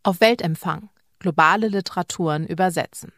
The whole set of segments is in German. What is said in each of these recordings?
Auf Weltempfang. Globale Literaturen übersetzen.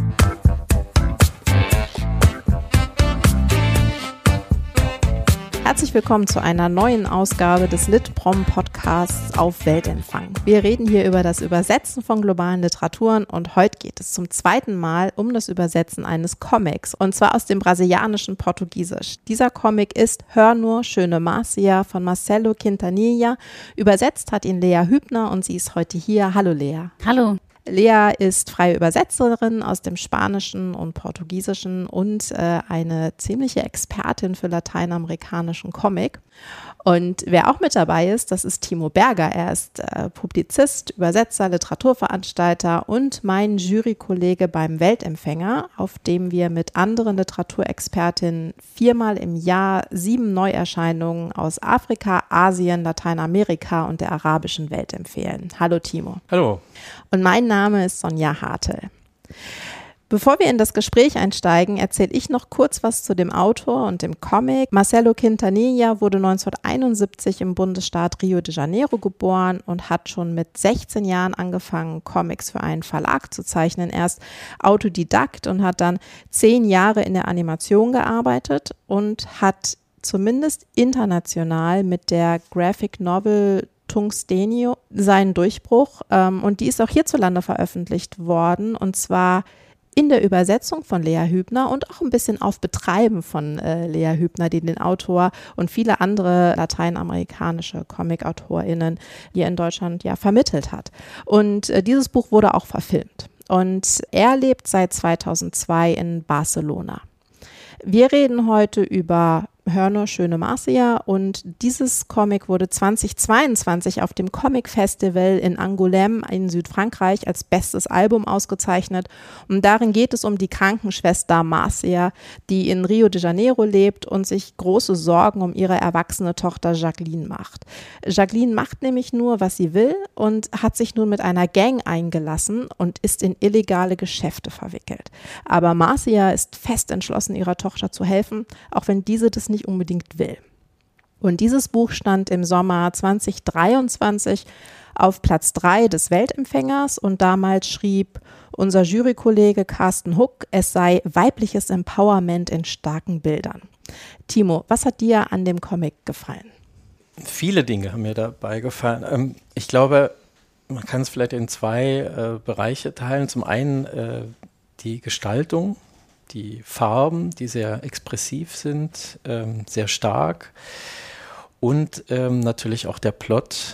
Herzlich willkommen zu einer neuen Ausgabe des Lit-Prom-Podcasts auf Weltempfang. Wir reden hier über das Übersetzen von globalen Literaturen und heute geht es zum zweiten Mal um das Übersetzen eines Comics und zwar aus dem brasilianischen Portugiesisch. Dieser Comic ist Hör nur, schöne Marcia von Marcelo Quintanilha. Übersetzt hat ihn Lea Hübner und sie ist heute hier. Hallo Lea. Hallo. Lea ist freie Übersetzerin aus dem Spanischen und Portugiesischen und eine ziemliche Expertin für lateinamerikanischen Comic. Und wer auch mit dabei ist, das ist Timo Berger. Er ist Publizist, Übersetzer, Literaturveranstalter und mein Jurykollege beim Weltempfänger, auf dem wir mit anderen Literaturexpertinnen 4-mal im Jahr 7 Neuerscheinungen aus Afrika, Asien, Lateinamerika und der arabischen Welt empfehlen. Hallo Timo. Hallo. Und mein Name ist Sonja Hartel. Bevor wir in das Gespräch einsteigen, erzähle ich noch kurz was zu dem Autor und dem Comic. Marcelo Quintanilha wurde 1971 im Bundesstaat Rio de Janeiro geboren und hat schon mit 16 Jahren angefangen, Comics für einen Verlag zu zeichnen. Erst Autodidakt und hat dann 10 Jahre in der Animation gearbeitet und hat zumindest international mit der Graphic Novel Tungstenio seinen Durchbruch und die ist auch hierzulande veröffentlicht worden und zwar in der Übersetzung von Lea Hübner und auch ein bisschen auf Betreiben von Lea Hübner, die den Autor und viele andere lateinamerikanische Comic-AutorInnen hier in Deutschland ja vermittelt hat. Und dieses Buch wurde auch verfilmt. Und er lebt seit 2002 in Barcelona. Wir reden heute über Hör nur, schöne Marcia und dieses Comic wurde 2022 auf dem Comic Festival in Angoulême in Südfrankreich als bestes Album ausgezeichnet und darin geht es um die Krankenschwester Marcia, die in Rio de Janeiro lebt und sich große Sorgen um ihre erwachsene Tochter Jacqueline macht. Jacqueline macht nämlich nur, was sie will und hat sich nun mit einer Gang eingelassen und ist in illegale Geschäfte verwickelt. Aber Marcia ist fest entschlossen, ihrer Tochter zu helfen, auch wenn diese das nicht unbedingt will. Und dieses Buch stand im Sommer 2023 auf Platz 3 des Weltempfängers und damals schrieb unser Jurykollege Carsten Huck, es sei weibliches Empowerment in starken Bildern. Timo, was hat dir an dem Comic gefallen? Viele Dinge haben mir dabei gefallen. Ich glaube, man kann es vielleicht in 2 Bereiche teilen. Zum einen die Gestaltung, die Farben, die sehr expressiv sind, sehr stark und natürlich auch der Plot,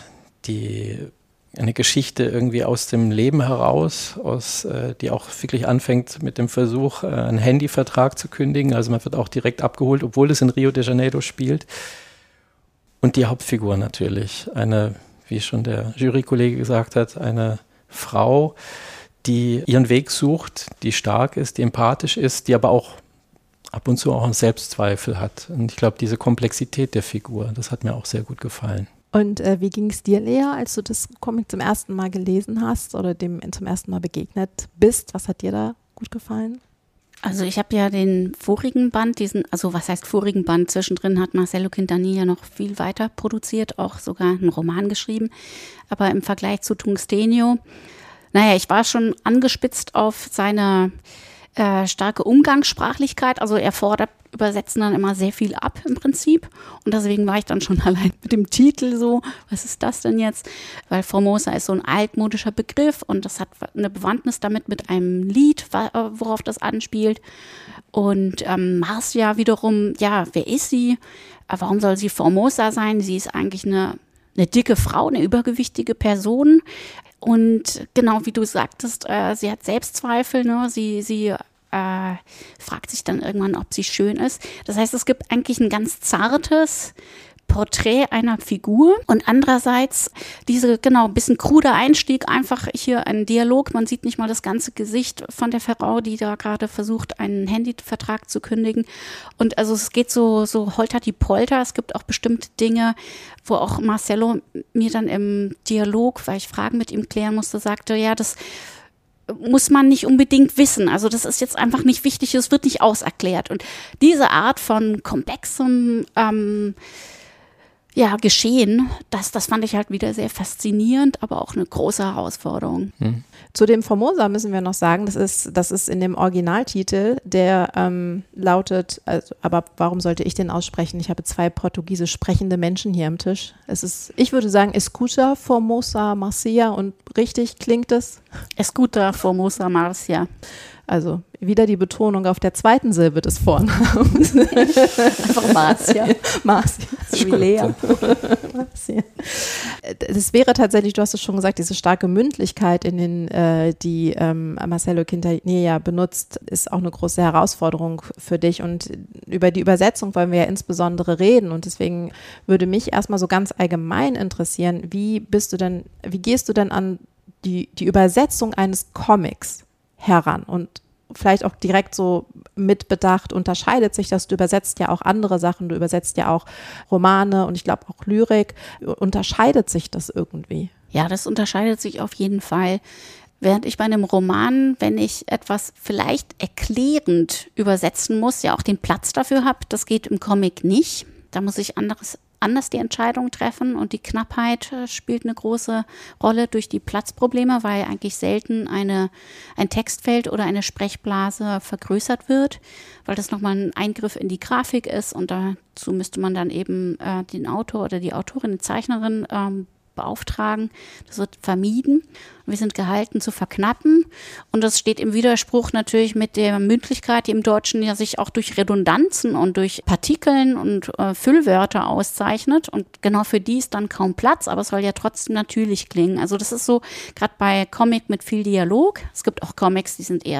eine Geschichte irgendwie aus dem Leben heraus, die auch wirklich anfängt mit dem Versuch, einen Handyvertrag zu kündigen. Also man wird auch direkt abgeholt, obwohl es in Rio de Janeiro spielt. Und die Hauptfigur natürlich, wie schon der Jurykollege gesagt hat, eine Frau, die ihren Weg sucht, die stark ist, die empathisch ist, die aber auch ab und zu auch einen Selbstzweifel hat. Und ich glaube, diese Komplexität der Figur, das hat mir auch sehr gut gefallen. Und wie ging es dir, Lea, als du das Comic zum ersten Mal gelesen hast oder dem zum ersten Mal begegnet bist? Was hat dir da gut gefallen? Also ich habe ja den vorigen Band, was heißt vorigen Band, zwischendrin hat Marcelo Quintanilha noch viel weiter produziert, auch sogar einen Roman geschrieben. Aber im Vergleich zu Tungstenio, ich war schon angespitzt auf seine starke Umgangssprachlichkeit. Also er fordert Übersetzen dann immer sehr viel ab im Prinzip. Und deswegen war ich dann schon allein mit dem Titel so, was ist das denn jetzt? Weil Formosa ist so ein altmodischer Begriff und das hat eine Bewandtnis damit mit einem Lied, worauf das anspielt. Und Marcia wiederum, wer ist sie? Warum soll sie Formosa sein? Sie ist eigentlich eine dicke Frau, eine übergewichtige Person. Und genau wie du sagtest, sie hat Selbstzweifel, ne? Sie fragt sich dann irgendwann, ob sie schön ist. Das heißt, es gibt eigentlich ein ganz zartes Porträt einer Figur und andererseits ein bisschen kruder Einstieg, einfach hier ein Dialog. Man sieht nicht mal das ganze Gesicht von der Frau, die da gerade versucht, einen Handyvertrag zu kündigen. Und also es geht so holter die Polter. Es gibt auch bestimmte Dinge, wo auch Marcelo mir dann im Dialog, weil ich Fragen mit ihm klären musste, sagte, ja, das muss man nicht unbedingt wissen. Also das ist jetzt einfach nicht wichtig, es wird nicht auserklärt. Und diese Art von komplexem Geschehen. Das fand ich halt wieder sehr faszinierend, aber auch eine große Herausforderung. Zu dem Formosa müssen wir noch sagen, das ist in dem Originaltitel, der lautet, aber warum sollte ich den aussprechen? Ich habe 2 portugiesisch sprechende Menschen hier am Tisch. Ich würde sagen, Escuta Formosa Marcia, und richtig klingt es? Escuta Formosa Marcia. Also wieder die Betonung auf der zweiten Silbe des Vornamens. Einfach Marcia. Marcia. So wie Lea. Marcia. Das wäre tatsächlich, du hast es schon gesagt, diese starke Mündlichkeit, die Marcelo Quintanilla benutzt, ist auch eine große Herausforderung für dich. Und über die Übersetzung wollen wir ja insbesondere reden. Und deswegen würde mich erstmal so ganz allgemein interessieren, wie gehst du denn an die Übersetzung eines Comics heran? Und vielleicht auch direkt so mit Bedacht, unterscheidet sich das? Du übersetzt ja auch andere Sachen, du übersetzt ja auch Romane und ich glaube auch Lyrik. Unterscheidet sich das irgendwie? Ja, das unterscheidet sich auf jeden Fall. Während ich bei einem Roman, wenn ich etwas vielleicht erklärend übersetzen muss, ja auch den Platz dafür habe, das geht im Comic nicht. Da muss ich anders die Entscheidung treffen, und die Knappheit spielt eine große Rolle durch die Platzprobleme, weil eigentlich selten ein Textfeld oder eine Sprechblase vergrößert wird, weil das nochmal ein Eingriff in die Grafik ist, und dazu müsste man dann eben den Autor oder die Autorin, die Zeichnerin beauftragen. Das wird vermieden. Wir sind gehalten zu verknappen, und das steht im Widerspruch natürlich mit der Mündlichkeit, die im Deutschen ja sich auch durch Redundanzen und durch Partikeln und Füllwörter auszeichnet, und genau für die ist dann kaum Platz, aber es soll ja trotzdem natürlich klingen. Also das ist so, gerade bei Comic mit viel Dialog, es gibt auch Comics, die sind eher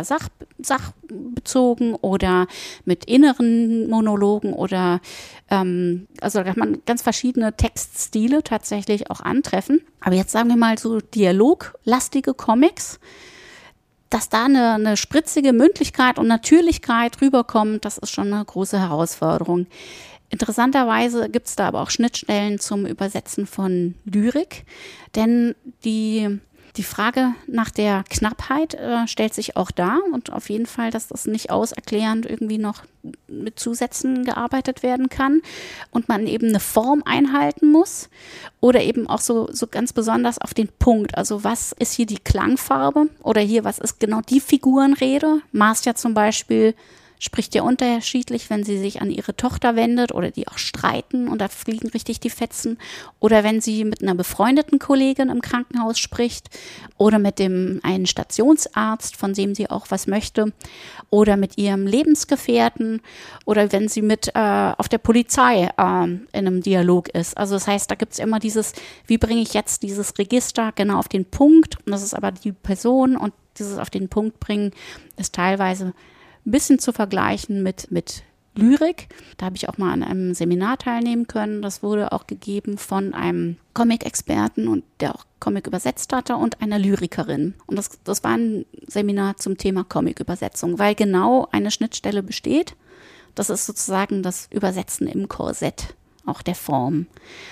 sachbezogen oder mit inneren Monologen oder also da kann man ganz verschiedene Textstile tatsächlich auch antreffen. Aber jetzt sagen wir mal so dialoglastige Comics, dass da eine spritzige Mündlichkeit und Natürlichkeit rüberkommt, das ist schon eine große Herausforderung. Interessanterweise gibt es da aber auch Schnittstellen zum Übersetzen von Lyrik, denn die Frage nach der Knappheit stellt sich auch dar, und auf jeden Fall, dass das nicht auserklärend irgendwie noch mit Zusätzen gearbeitet werden kann und man eben eine Form einhalten muss oder eben auch so ganz besonders auf den Punkt. Also was ist hier die Klangfarbe oder hier, was ist genau die Figurenrede? Marcia zum Beispiel spricht ja unterschiedlich, wenn sie sich an ihre Tochter wendet oder die auch streiten und da fliegen richtig die Fetzen, oder wenn sie mit einer befreundeten Kollegin im Krankenhaus spricht oder mit einen Stationsarzt, von dem sie auch was möchte, oder mit ihrem Lebensgefährten oder wenn sie mit auf der Polizei in einem Dialog ist. Also das heißt, da gibt es immer wie bringe ich jetzt dieses Register genau auf den Punkt, und das ist aber die Person, und dieses auf den Punkt bringen ist teilweise ein bisschen zu vergleichen mit Lyrik. Da habe ich auch mal an einem Seminar teilnehmen können. Das wurde auch gegeben von einem Comic-Experten, und der auch Comic übersetzt hatte, und einer Lyrikerin. Und das war ein Seminar zum Thema Comic-Übersetzung, weil genau eine Schnittstelle besteht. Das ist sozusagen das Übersetzen im Korsett, auch der Form.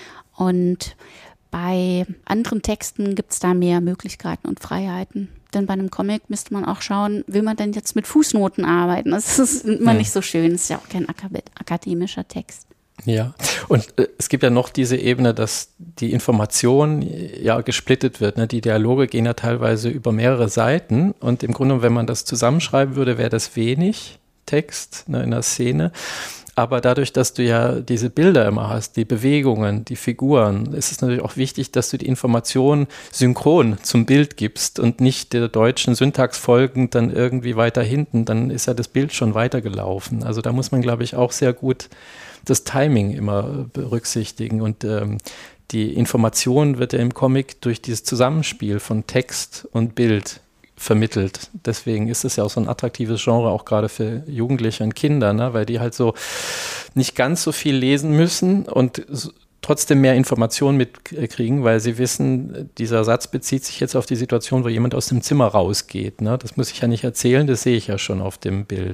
Und bei anderen Texten gibt es da mehr Möglichkeiten und Freiheiten. Denn bei einem Comic müsste man auch schauen, will man denn jetzt mit Fußnoten arbeiten? Das ist immer nicht so schön. Das ist ja auch kein akademischer Text. Ja, und es gibt ja noch diese Ebene, dass die Information ja gesplittet wird. Ne? Die Dialoge gehen ja teilweise über mehrere Seiten, und im Grunde, wenn man das zusammenschreiben würde, wäre das wenig Text, ne, in der Szene. Aber dadurch, dass du ja diese Bilder immer hast, die Bewegungen, die Figuren, ist es natürlich auch wichtig, dass du die Information synchron zum Bild gibst und nicht der deutschen Syntax folgend dann irgendwie weiter hinten. Dann ist ja das Bild schon weitergelaufen. Also da muss man, glaube ich, auch sehr gut das Timing immer berücksichtigen. Und die Information wird ja im Comic durch dieses Zusammenspiel von Text und Bild vermittelt. Deswegen ist es ja auch so ein attraktives Genre, auch gerade für Jugendliche und Kinder, ne? Weil die halt so nicht ganz so viel lesen müssen und trotzdem mehr Informationen mitkriegen, weil sie wissen, dieser Satz bezieht sich jetzt auf die Situation, wo jemand aus dem Zimmer rausgeht. Ne? Das muss ich ja nicht erzählen, das sehe ich ja schon auf dem Bild.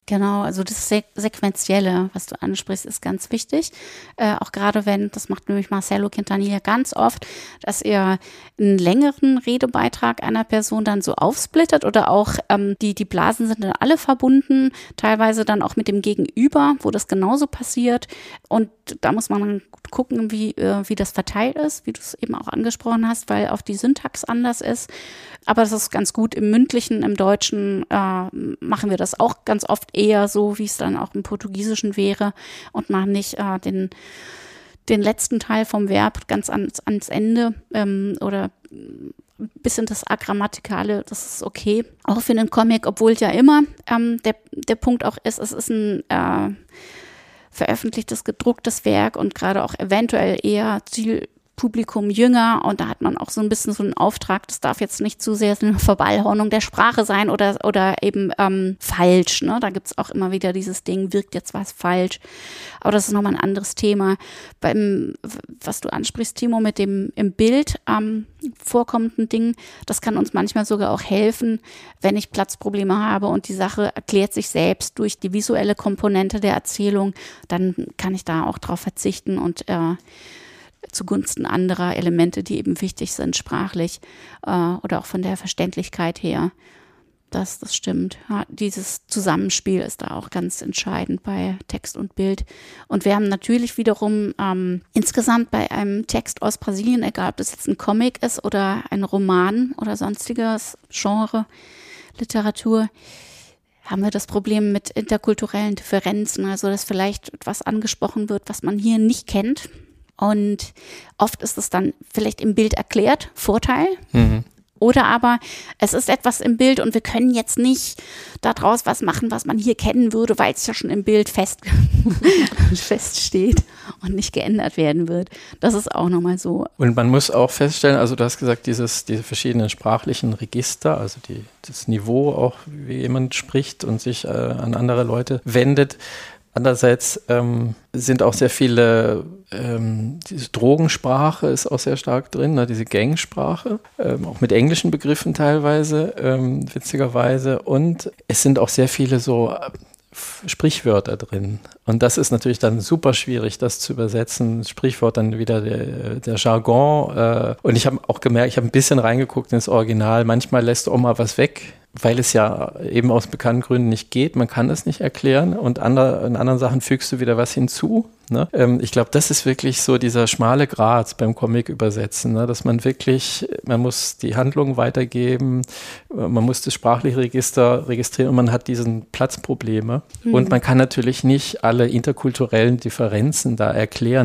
Genau, also das Sequentielle, was du ansprichst, ist ganz wichtig. Auch gerade wenn, das macht nämlich Marcelo Quintanilla ganz oft, dass er einen längeren Redebeitrag einer Person dann so aufsplittet oder auch die Blasen sind dann alle verbunden, teilweise dann auch mit dem Gegenüber, wo das genauso passiert. Und da muss man dann gucken, wie das verteilt ist, wie du es eben auch angesprochen hast, weil auch die Syntax anders ist. Aber das ist ganz gut im Mündlichen, im Deutschen machen wir das auch ganz oft eher so, wie es dann auch im Portugiesischen wäre und machen nicht den letzten Teil vom Verb ganz ans Ende oder bis in das Agrammatikale, das ist okay. Auch für einen Comic, obwohl ja immer der Punkt auch ist, es ist ein veröffentlichtes, gedrucktes Werk und gerade auch eventuell eher Zielpublikum jünger und da hat man auch so ein bisschen so einen Auftrag, das darf jetzt nicht zu sehr eine Verballhornung der Sprache sein oder eben falsch, ne? Da gibt's auch immer wieder dieses Ding, wirkt jetzt was falsch, aber das ist nochmal ein anderes Thema. Was du ansprichst, Timo, mit dem im Bild vorkommenden Ding, das kann uns manchmal sogar auch helfen, wenn ich Platzprobleme habe und die Sache erklärt sich selbst durch die visuelle Komponente der Erzählung, dann kann ich da auch drauf verzichten und zugunsten anderer Elemente, die eben wichtig sind, sprachlich oder auch von der Verständlichkeit her. Das stimmt. Ja, dieses Zusammenspiel ist da auch ganz entscheidend bei Text und Bild. Und wir haben natürlich wiederum insgesamt bei einem Text aus Brasilien, egal ob das jetzt ein Comic ist oder ein Roman oder sonstiges Genre, Literatur, haben wir das Problem mit interkulturellen Differenzen, also dass vielleicht etwas angesprochen wird, was man hier nicht kennt. Und oft ist es dann vielleicht im Bild erklärt, Vorteil. Mhm. Oder aber es ist etwas im Bild und wir können jetzt nicht daraus was machen, was man hier kennen würde, weil es ja schon im Bild feststeht und nicht geändert werden wird. Das ist auch nochmal so. Und man muss auch feststellen, also du hast gesagt, diese verschiedenen sprachlichen Register, also das Niveau auch, wie jemand spricht und sich an andere Leute wendet. Andererseits sind auch sehr viele, diese Drogensprache ist auch sehr stark drin, ne, diese Gangsprache, auch mit englischen Begriffen teilweise, witzigerweise. Und es sind auch sehr viele so Sprichwörter drin. Und das ist natürlich dann super schwierig, das zu übersetzen. Sprichwort dann wieder der Jargon. Und ich habe auch gemerkt, ich habe ein bisschen reingeguckt ins Original. Manchmal lässt du auch mal was weg, weil es ja eben aus bekannten Gründen nicht geht. Man kann es nicht erklären und in anderen Sachen fügst du wieder was hinzu. Ne? Ich glaube, das ist wirklich so dieser schmale Grat beim Comic übersetzen, ne? Dass man wirklich, man muss die Handlung weitergeben, man muss das sprachliche Register registrieren und man hat diesen Platzprobleme. Mhm. Und man kann natürlich nicht alle interkulturellen Differenzen da erklären.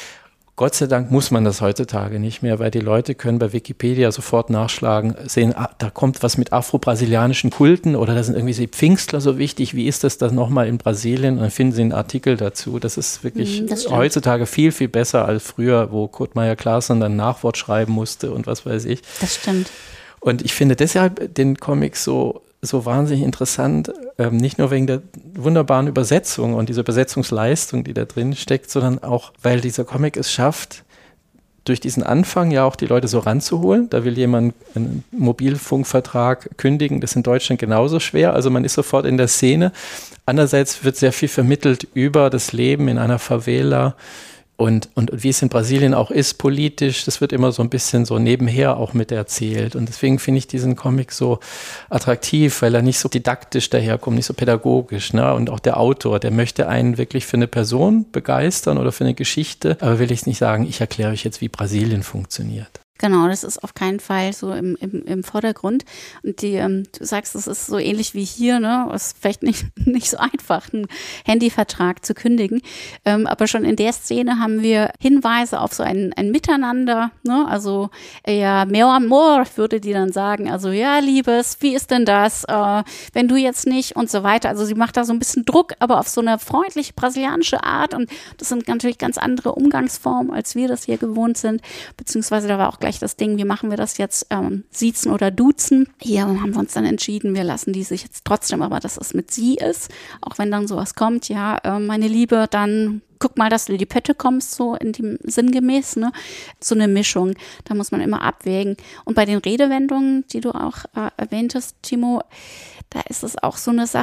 Gott sei Dank muss man das heutzutage nicht mehr, weil die Leute können bei Wikipedia sofort nachschlagen, sehen, da kommt was mit afro-brasilianischen Kulten oder da sind irgendwie die Pfingstler so wichtig, wie ist das dann nochmal in Brasilien? Und dann finden sie einen Artikel dazu. Das ist wirklich heutzutage viel, viel besser als früher, wo Kurt Meyer-Clason dann Nachwort schreiben musste und was weiß ich. Das stimmt. Und ich finde deshalb den Comic so wahnsinnig interessant, nicht nur wegen der wunderbaren Übersetzung und dieser Übersetzungsleistung, die da drin steckt, sondern auch, weil dieser Comic es schafft, durch diesen Anfang ja auch die Leute so ranzuholen. Da will jemand einen Mobilfunkvertrag kündigen, das ist in Deutschland genauso schwer, also man ist sofort in der Szene. Andererseits wird sehr viel vermittelt über das Leben in einer Favela, und wie es in Brasilien auch ist, politisch, das wird immer so ein bisschen so nebenher auch mit erzählt. Und deswegen finde ich diesen Comic so attraktiv, weil er nicht so didaktisch daherkommt, nicht so pädagogisch. Ne? Und auch der Autor, der möchte einen wirklich für eine Person begeistern oder für eine Geschichte, aber will ich nicht sagen, ich erkläre euch jetzt, wie Brasilien funktioniert. Genau, das ist auf keinen Fall so im Vordergrund. Und du sagst, das ist so ähnlich wie hier, ne? Es ist vielleicht nicht so einfach, einen Handyvertrag zu kündigen. Aber schon in der Szene haben wir Hinweise auf so ein Miteinander, ne? Also, ja, meu amor, würde die dann sagen. Also, ja, Liebes, wie ist denn das? Wenn du jetzt nicht und so weiter. Also, sie macht da so ein bisschen Druck, aber auf so eine freundliche brasilianische Art. Und das sind natürlich ganz andere Umgangsformen, als wir das hier gewohnt sind. Beziehungsweise da war auch gleich das Ding, wie machen wir das jetzt, siezen oder duzen. Hier haben wir uns dann entschieden, wir lassen die sich jetzt trotzdem, aber dass es mit sie ist, auch wenn dann sowas kommt, ja, meine Liebe, dann guck mal, dass du in die Pötte kommst, so in dem sinngemäß, ne? So eine Mischung, da muss man immer abwägen. Und bei den Redewendungen, die du auch erwähntest, Timo, da ist es auch so eine Sache,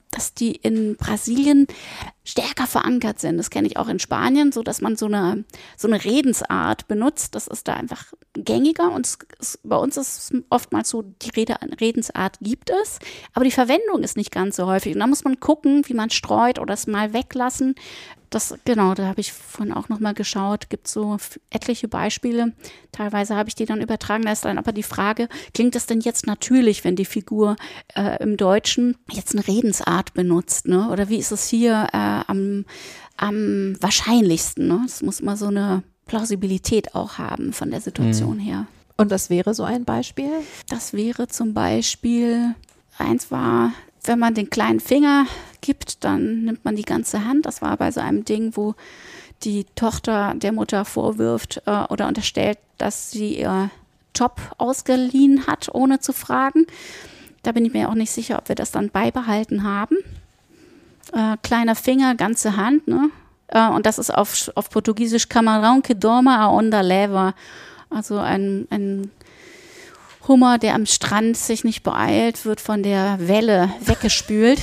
dass die in Brasilien stärker verankert sind. Das kenne ich auch in Spanien, so dass man so eine Redensart benutzt. Das ist da einfach gängiger und bei uns ist es oftmals so, die Redensart gibt es, aber die Verwendung ist nicht ganz so häufig. Und da muss man gucken, wie man streut oder es mal weglassen. Da habe ich vorhin auch nochmal geschaut, gibt so etliche Beispiele. Teilweise habe ich die dann übertragen. Da ist dann aber die Frage, klingt es denn jetzt natürlich, wenn die Figur im Deutschen jetzt eine Redensart benutzt, ne? Oder wie ist es hier am wahrscheinlichsten, ne? Es muss mal so eine Plausibilität auch haben von der Situation her. Und das wäre so ein Beispiel? Das wäre zum Beispiel, eins war, wenn man den kleinen Finger gibt, dann nimmt man die ganze Hand. Das war bei so einem Ding, wo die Tochter der Mutter vorwirft oder unterstellt, dass sie ihr Job ausgeliehen hat, ohne zu fragen. Da bin ich mir auch nicht sicher, ob wir das dann beibehalten haben. Kleiner Finger, ganze Hand, ne? Und das ist auf Portugiesisch Camarão que dorma a onda leva. Also ein Hummer, der am Strand sich nicht beeilt, wird von der Welle weggespült.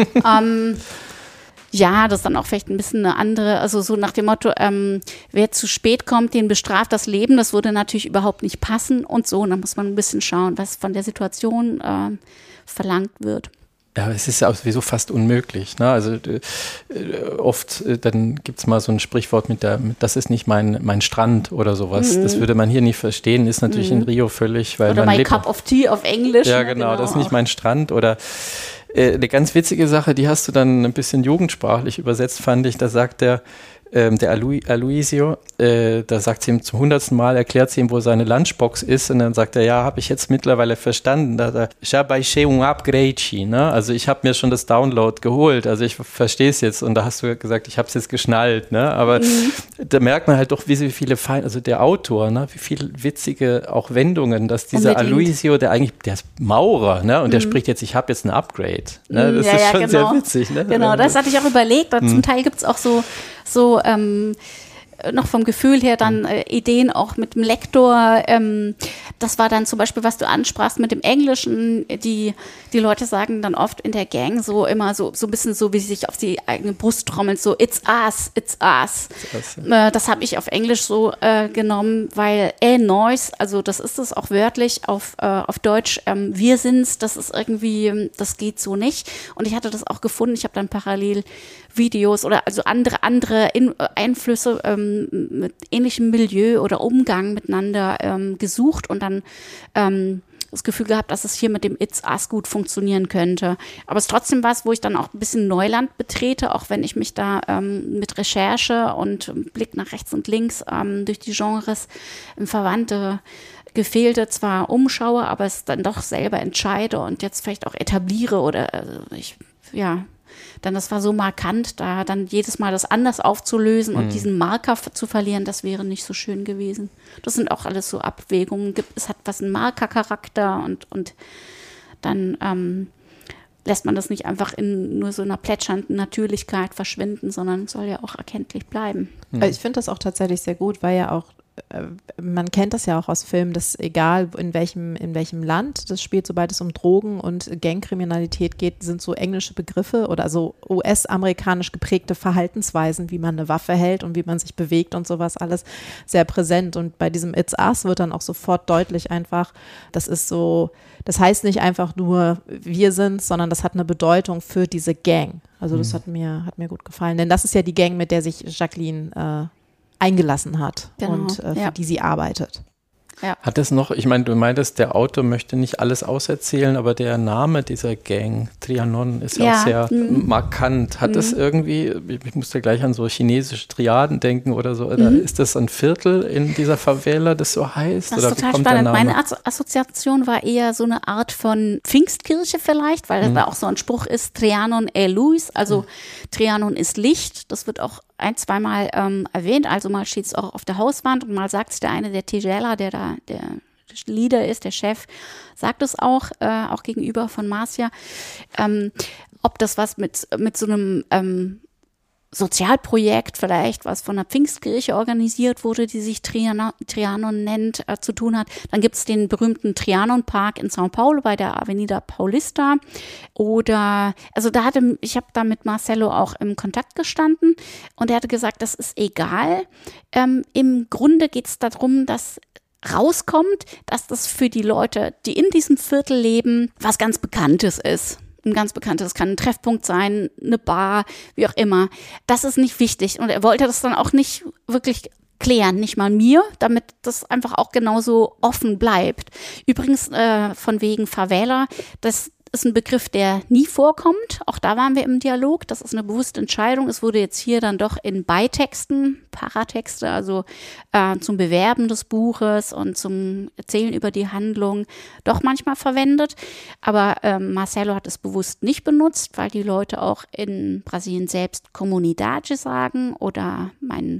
Ja, das ist dann auch vielleicht ein bisschen eine andere, also so nach dem Motto, wer zu spät kommt, den bestraft das Leben. Das würde natürlich überhaupt nicht passen und so. Und dann muss man ein bisschen schauen, was von der Situation verlangt wird. Ja, es ist ja sowieso fast unmöglich. Ne? Also oft, dann gibt es mal so ein Sprichwort mit das ist nicht mein Strand oder sowas. Das würde man hier nicht verstehen, ist natürlich in Rio völlig, weil oder man my cup of tea auf Englisch. Ja, genau, das ist nicht mein Strand. Oder eine ganz witzige Sache, die hast du dann ein bisschen jugendsprachlich übersetzt, fand ich. Da sagt der Aloisio, da sagt sie ihm zum 100. Mal, erklärt sie ihm, wo seine Lunchbox ist, und dann sagt er, ja, habe ich jetzt mittlerweile verstanden, já baixei upgrade, ne? Also ich habe mir schon das Download geholt, also ich verstehe es jetzt, und da hast du gesagt, ich habe es jetzt geschnallt, ne? Aber da merkt man halt doch, wie viele also der Autor, ne? Wie viele witzige auch Wendungen, dass dieser Aloisio, der ist Maurer, ne? Und der spricht jetzt, ich habe jetzt ein Upgrade, ne? Das ist schon sehr witzig, ne? Genau, das hatte ich auch überlegt, zum Teil gibt es auch so noch vom Gefühl her dann Ideen auch mit dem Lektor. Das war dann zum Beispiel, was du ansprachst mit dem Englischen. Die Leute sagen dann oft in der Gang so immer so ein bisschen so, wie sie sich auf die eigene Brust trommeln, so it's us, it's us. Das habe ich auf Englisch so genommen, weil nós, also das ist es auch wörtlich auf Deutsch, wir sind's, das ist irgendwie, das geht so nicht. Und ich hatte das auch gefunden, ich habe dann parallel Videos oder also andere Einflüsse mit ähnlichem Milieu oder Umgang miteinander gesucht und dann das Gefühl gehabt, dass es hier mit dem It's Us gut funktionieren könnte. Aber es ist trotzdem was, wo ich dann auch ein bisschen Neuland betrete, auch wenn ich mich da mit Recherche und Blick nach rechts und links durch die Genres verwandte Gefilde zwar umschaue, aber es dann doch selber entscheide und jetzt vielleicht auch etabliere oder dann das war so markant, da dann jedes Mal das anders aufzulösen und diesen Marker zu verlieren, das wäre nicht so schön gewesen. Das sind auch alles so Abwägungen. Es hat was einen Markercharakter und dann lässt man das nicht einfach in nur so einer plätschernden Natürlichkeit verschwinden, sondern soll ja auch erkenntlich bleiben. Ich finde das auch tatsächlich sehr gut, weil ja auch man kennt das ja auch aus Filmen, dass egal in welchem Land das spielt, sobald es um Drogen und Gangkriminalität geht, sind so englische Begriffe oder so US-amerikanisch geprägte Verhaltensweisen, wie man eine Waffe hält und wie man sich bewegt und sowas alles sehr präsent. Und bei diesem It's Us wird dann auch sofort deutlich einfach, das ist so, das heißt nicht einfach nur wir sind, sondern das hat eine Bedeutung für diese Gang. Also das hat mir gut gefallen, denn das ist ja die Gang, mit der sich Jacqueline eingelassen hat und für die sie arbeitet. Ja. Hat es noch, ich meine, du meintest, der Autor möchte nicht alles auserzählen, aber der Name dieser Gang, Trianon, ist ja auch sehr markant. Hat das irgendwie, ich musste gleich an so chinesische Triaden denken oder so, oder ist das ein Viertel in dieser Favela, das so heißt? Das ist oder total wie kommt spannend. der Name? Meine Assoziation war eher so eine Art von Pfingstkirche vielleicht, weil da auch so ein Spruch ist, Trianon é luz, also Trianon ist Licht. Das wird auch ein-, zweimal erwähnt, also mal steht es auch auf der Hauswand und mal sagt es der eine, der Tigela, der da der Leader ist, der Chef, sagt es auch gegenüber von Marcia. Ob das was mit so einem Sozialprojekt vielleicht, was von der Pfingstkirche organisiert wurde, die sich Trianon nennt, zu tun hat. Dann gibt es den berühmten Trianon-Park in São Paulo bei der Avenida Paulista. Oder, also ich habe da mit Marcelo auch im Kontakt gestanden und er hatte gesagt, das ist egal. Im Grunde geht es darum, dass rauskommt, dass das für die Leute, die in diesem Viertel leben, was ganz Bekanntes ist. Ein ganz bekanntes, kann ein Treffpunkt sein, eine Bar, wie auch immer. Das ist nicht wichtig. Und er wollte das dann auch nicht wirklich klären, nicht mal mir, damit das einfach auch genauso offen bleibt. Übrigens von wegen Favela, das ist ein Begriff, der nie vorkommt. Auch da waren wir im Dialog. Das ist eine bewusste Entscheidung. Es wurde jetzt hier dann doch in Beitexten, Paratexte, also zum Bewerben des Buches und zum Erzählen über die Handlung doch manchmal verwendet. Aber Marcelo hat es bewusst nicht benutzt, weil die Leute auch in Brasilien selbst Comunidade sagen oder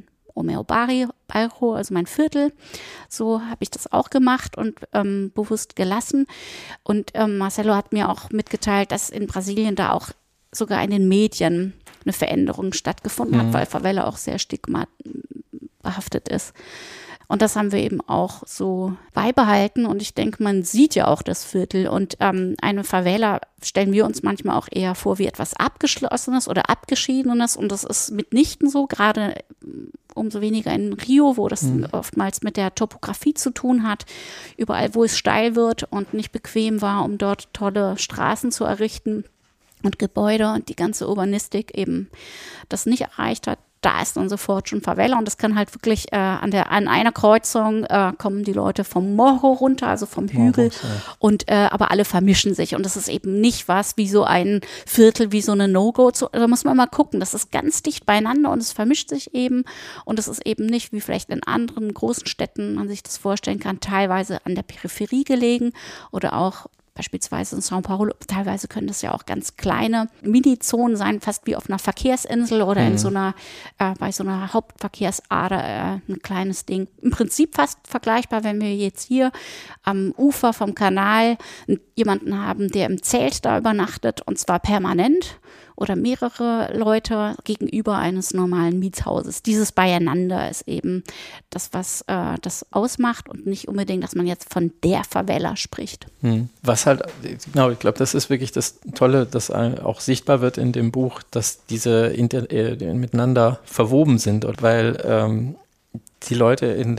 o meu bairro, also mein Viertel. So habe ich das auch gemacht und bewusst gelassen. Und Marcelo hat mir auch mitgeteilt, dass in Brasilien da auch sogar in den Medien eine Veränderung stattgefunden hat, weil Favela auch sehr stigmabehaftet ist. Und das haben wir eben auch so beibehalten. Und ich denke, man sieht ja auch das Viertel. Und eine Favela stellen wir uns manchmal auch eher vor wie etwas Abgeschlossenes oder Abgeschiedenes. Und das ist mitnichten so, gerade umso weniger in Rio, wo das oftmals mit der Topografie zu tun hat. Überall, wo es steil wird und nicht bequem war, um dort tolle Straßen zu errichten und Gebäude und die ganze Urbanistik eben das nicht erreicht hat. Da ist dann sofort schon Favela und das kann halt wirklich an einer Kreuzung kommen die Leute vom Morro runter, also vom Hügel und aber alle vermischen sich und das ist eben nicht was wie so ein Viertel, wie so eine No-Go. Da muss man mal gucken, das ist ganz dicht beieinander und es vermischt sich eben und es ist eben nicht wie vielleicht in anderen großen Städten man sich das vorstellen kann, teilweise an der Peripherie gelegen oder auch beispielsweise in São Paulo, teilweise können das ja auch ganz kleine Mini-Zonen sein, fast wie auf einer Verkehrsinsel oder in so einer, bei so einer Hauptverkehrsader ein kleines Ding. Im Prinzip fast vergleichbar, wenn wir jetzt hier am Ufer vom Kanal jemanden haben, der im Zelt da übernachtet und zwar permanent oder mehrere Leute gegenüber eines normalen Mietshauses. Dieses Beieinander ist eben das, was das ausmacht und nicht unbedingt, dass man jetzt von der Favela spricht. Was halt, genau, ich glaube, das ist wirklich das Tolle, dass auch sichtbar wird in dem Buch, dass diese miteinander verwoben sind, und weil die Leute in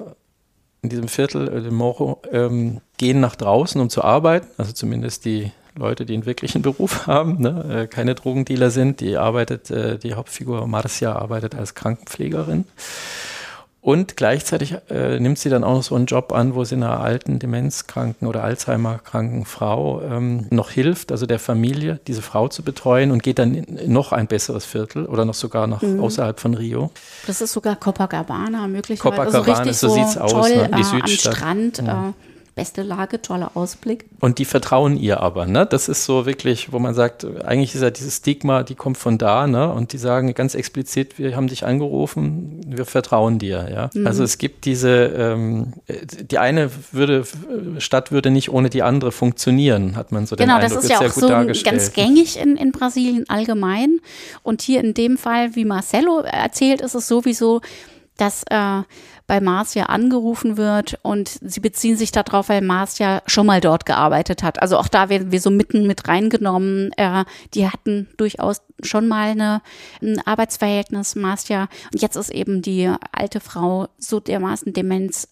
diesem Viertel, dem Morro, gehen nach draußen, um zu arbeiten, also zumindest die Leute, die einen wirklichen Beruf haben, ne? Keine Drogendealer sind, die Hauptfigur Marcia arbeitet als Krankenpflegerin und gleichzeitig nimmt sie dann auch noch so einen Job an, wo sie einer alten, demenzkranken oder Alzheimer-kranken Frau noch hilft, also der Familie, diese Frau zu betreuen und geht dann in noch ein besseres Viertel oder noch sogar nach außerhalb von Rio. Das ist sogar Copacabana möglicherweise. Copacabana, also richtig so sieht's aus, toll, ne? Die Südstadt. Am Strand, beste Lage, toller Ausblick. Und die vertrauen ihr aber, ne? Das ist so wirklich, wo man sagt, eigentlich ist ja dieses Stigma, die kommt von da, ne? Und die sagen ganz explizit, wir haben dich angerufen, wir vertrauen dir, ja. Also es gibt diese, die eine Stadt würde nicht ohne die andere funktionieren, hat man so den Eindruck. Genau, das ist ja auch so ganz gängig in Brasilien allgemein. Und hier in dem Fall, wie Marcelo erzählt, ist es sowieso, dass bei Marcia angerufen wird und sie beziehen sich darauf, weil Marcia schon mal dort gearbeitet hat. Also auch da werden wir so mitten mit reingenommen. Die hatten durchaus schon mal ein Arbeitsverhältnis, Marcia. Und jetzt ist eben die alte Frau so dermaßen Demenz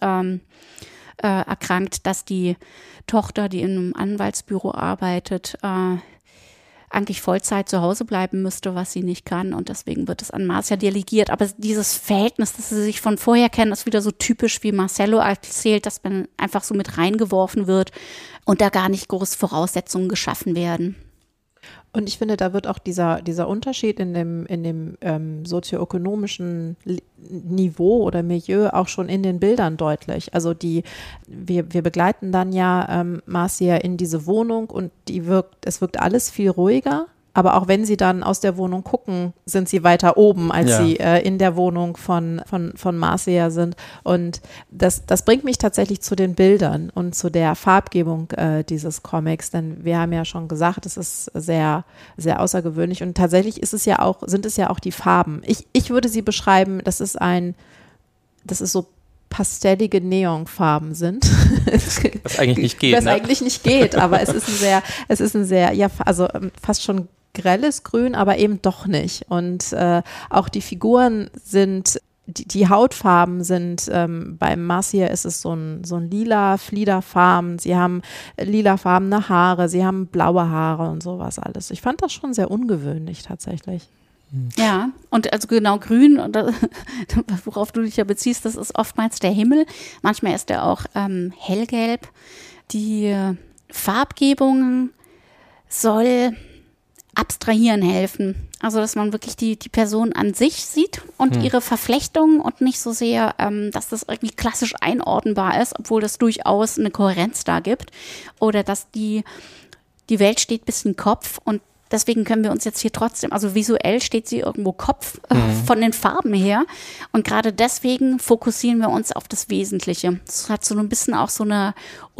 erkrankt, dass die Tochter, die in einem Anwaltsbüro arbeitet, eigentlich Vollzeit zu Hause bleiben müsste, was sie nicht kann. Und deswegen wird es an Marcia delegiert. Aber dieses Verhältnis, das sie sich von vorher kennen, ist wieder so typisch, wie Marcelo erzählt, dass man einfach so mit reingeworfen wird und da gar nicht groß Voraussetzungen geschaffen werden. Und ich finde, da wird auch dieser Unterschied in dem sozioökonomischen Niveau oder Milieu auch schon in den Bildern deutlich. Also wir begleiten dann ja Marcia in diese Wohnung und es wirkt alles viel ruhiger. aber auch wenn sie dann aus der Wohnung gucken, sind sie weiter oben, als sie in der Wohnung von Marcia sind. Und das bringt mich tatsächlich zu den Bildern und zu der Farbgebung dieses Comics, denn wir haben ja schon gesagt, es ist sehr, sehr außergewöhnlich und tatsächlich sind es ja auch die Farben. Ich würde sie beschreiben, das ist so pastellige Neonfarben sind. Was eigentlich nicht geht. Was eigentlich nicht geht, aber es ist ein sehr, ja, also fast schon grelles Grün, aber eben doch nicht. Und auch die Figuren sind, die Hautfarben sind, bei Marcia ist es so ein lila, Fliederfarben. Sie haben lilafarbene Haare, sie haben blaue Haare und sowas alles. Ich fand das schon sehr ungewöhnlich tatsächlich. Ja, und also genau grün, und worauf du dich ja beziehst, das ist oftmals der Himmel. Manchmal ist er auch hellgelb. Die Farbgebung soll abstrahieren helfen. Also, dass man wirklich die Person an sich sieht und ihre Verflechtungen und nicht so sehr, dass das irgendwie klassisch einordnbar ist, obwohl das durchaus eine Kohärenz da gibt. Oder dass die Welt steht ein bisschen Kopf und deswegen können wir uns jetzt hier trotzdem, also visuell steht sie irgendwo Kopf von den Farben her. Und gerade deswegen fokussieren wir uns auf das Wesentliche. Das hat so ein bisschen auch so eine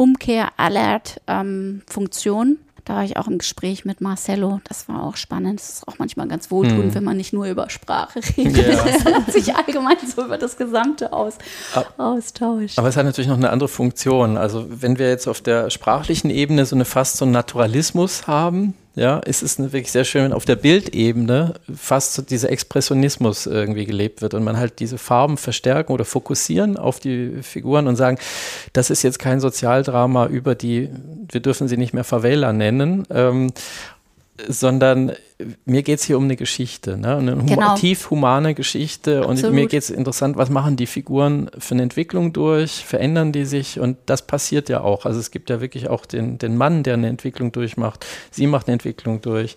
Umkehr-Alert-Funktion. Da war ich auch im Gespräch mit Marcello. Das war auch spannend. Das ist auch manchmal ganz wohltuend, wenn man nicht nur über Sprache redet, sondern sich allgemein so über das Gesamte austauscht. Aber es hat natürlich noch eine andere Funktion. Also wenn wir jetzt auf der sprachlichen Ebene fast so einen Naturalismus haben, ja, ist es wirklich sehr schön, wenn auf der Bildebene fast so dieser Expressionismus irgendwie gelebt wird und man halt diese Farben verstärken oder fokussieren auf die Figuren und sagen, das ist jetzt kein Sozialdrama wir dürfen sie nicht mehr Favela nennen, sondern mir geht es hier um eine Geschichte, ne? Eine tief humane Geschichte. Absolut. Und mir geht es interessant, was machen die Figuren für eine Entwicklung durch, verändern die sich, und das passiert ja auch. Also es gibt ja wirklich auch den Mann, der eine Entwicklung durchmacht, sie macht eine Entwicklung durch,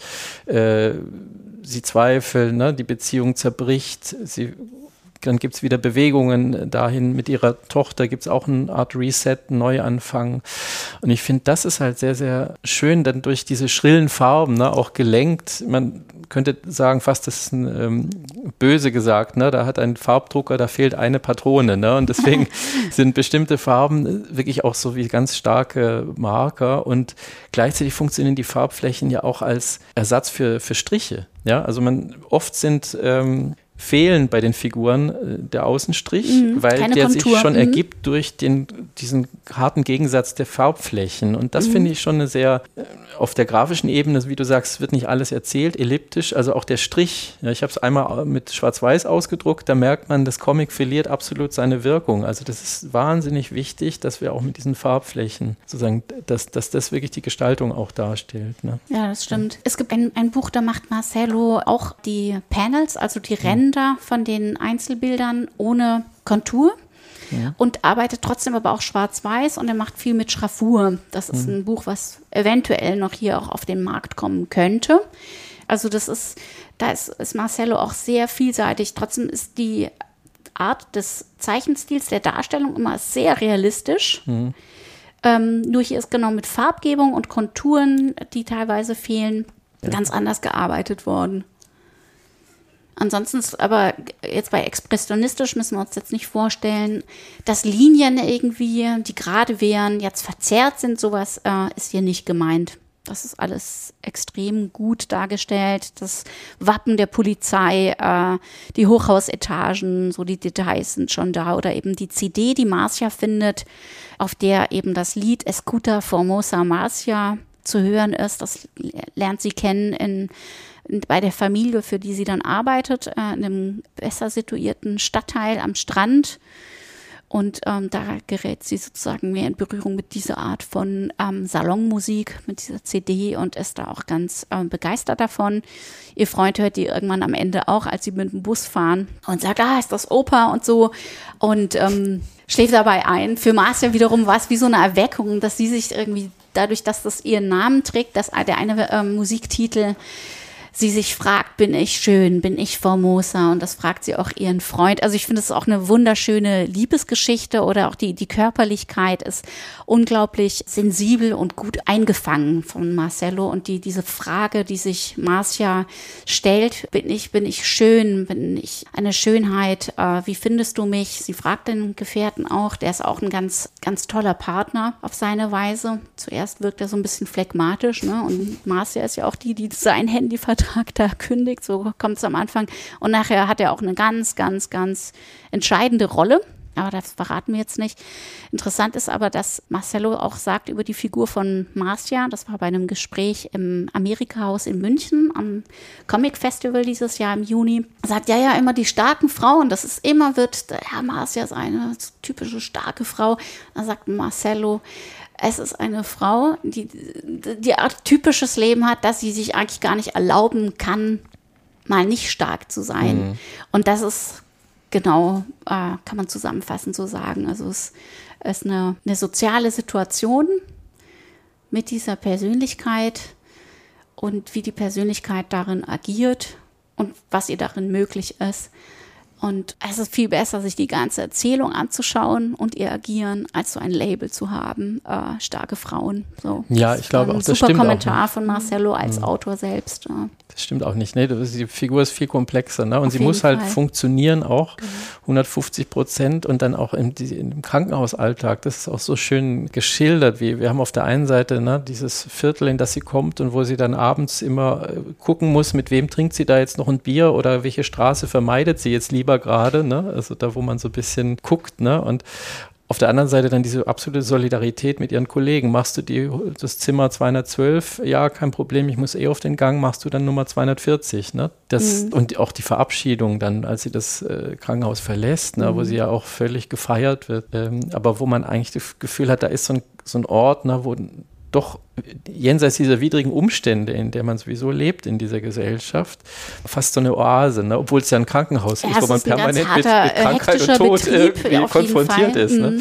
sie zweifeln, ne? Die Beziehung zerbricht, dann gibt es wieder Bewegungen dahin. Mit ihrer Tochter gibt es auch eine Art Reset, einen Neuanfang. Und ich finde, das ist halt sehr, sehr schön, dann durch diese schrillen Farben, ne, auch gelenkt. Man könnte sagen, fast das ist böse gesagt, ne? Da hat ein Farbdrucker, da fehlt eine Patrone. Ne? Und deswegen sind bestimmte Farben wirklich auch so wie ganz starke Marker. Und gleichzeitig funktionieren die Farbflächen ja auch als Ersatz für Striche. Ja? Also oft fehlen bei den Figuren der Außenstrich, weil der Kontur sich schon ergibt durch diesen harten Gegensatz der Farbflächen. Und das finde ich schon eine sehr, auf der grafischen Ebene, wie du sagst, wird nicht alles erzählt, elliptisch, also auch der Strich. Ja, ich habe es einmal mit Schwarz-Weiß ausgedruckt, da merkt man, das Comic verliert absolut seine Wirkung. Also das ist wahnsinnig wichtig, dass wir auch mit diesen Farbflächen sozusagen, dass das wirklich die Gestaltung auch darstellt. Ne? Ja, das stimmt. Es gibt ein Buch, da macht Marcello auch die Panels, also die Ränder von den Einzelbildern ohne Kontur und arbeitet trotzdem aber auch schwarz-weiß, und er macht viel mit Schraffur. Das ist ein Buch, was eventuell noch hier auch auf den Markt kommen könnte. Also da ist Marcello auch sehr vielseitig. Trotzdem ist die Art des Zeichenstils, der Darstellung immer sehr realistisch. Nur hier ist genau mit Farbgebung und Konturen, die teilweise fehlen, ganz anders gearbeitet worden. Ansonsten ist aber jetzt bei expressionistisch müssen wir uns jetzt nicht vorstellen, dass Linien irgendwie, die gerade wären, jetzt verzerrt sind, sowas ist hier nicht gemeint. Das ist alles extrem gut dargestellt. Das Wappen der Polizei, die Hochhausetagen, so die Details sind schon da. Oder eben die CD, die Marcia findet, auf der eben das Lied Escuta Formosa Marcia zu hören ist. Das lernt sie kennen bei der Familie, für die sie dann arbeitet, in einem besser situierten Stadtteil am Strand. Und da gerät sie sozusagen mehr in Berührung mit dieser Art von Salonmusik, mit dieser CD, und ist da auch ganz begeistert davon. Ihr Freund hört die irgendwann am Ende auch, als sie mit dem Bus fahren, und sagt, ist das Oper und so. Und schläft dabei ein. Für Marcia wiederum war es wie so eine Erweckung, dass sie sich irgendwie dadurch, dass das ihren Namen trägt, dass der eine Musiktitel sie sich fragt, bin ich schön, bin ich Formosa? Und das fragt sie auch ihren Freund. Also ich finde, es ist auch eine wunderschöne Liebesgeschichte oder auch die Körperlichkeit ist unglaublich sensibel und gut eingefangen von Marcello. Und diese Frage, die sich Marcia stellt, bin ich schön, bin ich eine Schönheit, wie findest du mich? Sie fragt den Gefährten auch, der ist auch ein ganz, ganz toller Partner auf seine Weise. Zuerst wirkt er so ein bisschen phlegmatisch, ne? Und Marcia ist ja auch die seinen Handyvertrag da kündigt, so kommt es am Anfang. Und nachher hat er auch eine ganz, ganz, ganz entscheidende Rolle. Aber das verraten wir jetzt nicht. Interessant ist aber, dass Marcello auch sagt über die Figur von Marcia, das war bei einem Gespräch im Amerika-Haus in München am Comic Festival dieses Jahr im Juni, sagt, ja, immer die starken Frauen, das ist immer Marcia ist eine typische starke Frau. Da sagt Marcello, es ist eine Frau, die ein typisches Leben hat, dass sie sich eigentlich gar nicht erlauben kann, mal nicht stark zu sein. Mhm. Und das ist genau, kann man zusammenfassend so sagen. Also es ist eine soziale Situation mit dieser Persönlichkeit und wie die Persönlichkeit darin agiert und was ihr darin möglich ist. Und es ist viel besser, sich die ganze Erzählung anzuschauen und ihr Agieren, als so ein Label zu haben, starke Frauen. So. Ja, ich glaube auch, das stimmt. Super Kommentar von Marcello als Autor selbst. Ja. Das stimmt auch nicht. Nee, die Figur ist viel komplexer. Ne? Und sie muss halt funktionieren auch, 150% und dann auch im Krankenhausalltag. Das ist auch so schön geschildert. Wir haben auf der einen Seite dieses Viertel, in das sie kommt und wo sie dann abends immer gucken muss, mit wem trinkt sie da jetzt noch ein Bier oder welche Straße vermeidet sie jetzt lieber gerade. Ne? Also da, wo man so ein bisschen guckt. Ne? Und auf der anderen Seite dann diese absolute Solidarität mit ihren Kollegen. Machst du das Zimmer 212? Ja, kein Problem, ich muss auf den Gang. Machst du dann Nummer 240? Ne? Und auch die Verabschiedung dann, als sie das Krankenhaus verlässt, wo sie ja auch völlig gefeiert wird. Aber wo man eigentlich das Gefühl hat, da ist so ein Ort, wo doch jenseits dieser widrigen Umstände, in der man sowieso lebt in dieser Gesellschaft, fast so eine Oase, obwohl es ja ein Krankenhaus ist, wo man permanent mit Krankheit und Tod Betrieb, irgendwie konfrontiert ist. Ne?